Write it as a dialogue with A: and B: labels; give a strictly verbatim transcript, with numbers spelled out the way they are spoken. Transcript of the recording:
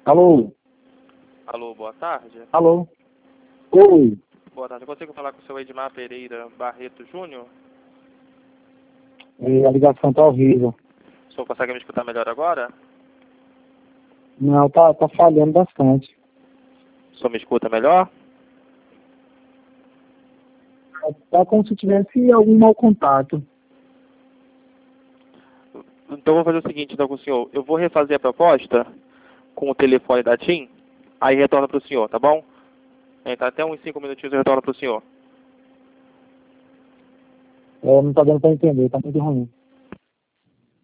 A: Alô?
B: Alô, boa tarde.
A: Alô? Oi.
B: Boa tarde. Eu consigo falar com o seu Edmar Pereira Barreto Júnior?
A: É, a ligação tá horrível.
B: O senhor consegue me escutar melhor agora?
A: Não, tá, tá falhando bastante.
B: O senhor me escuta melhor?
A: Tá como se tivesse algum mau contato.
B: Então eu vou fazer o seguinte então com o senhor. Eu vou refazer a proposta com o telefone da TIM, aí retorna para o senhor, tá bom? Então até uns cinco minutinhos eu retorno para o senhor.
A: É, não tá dando pra entender, tá muito ruim.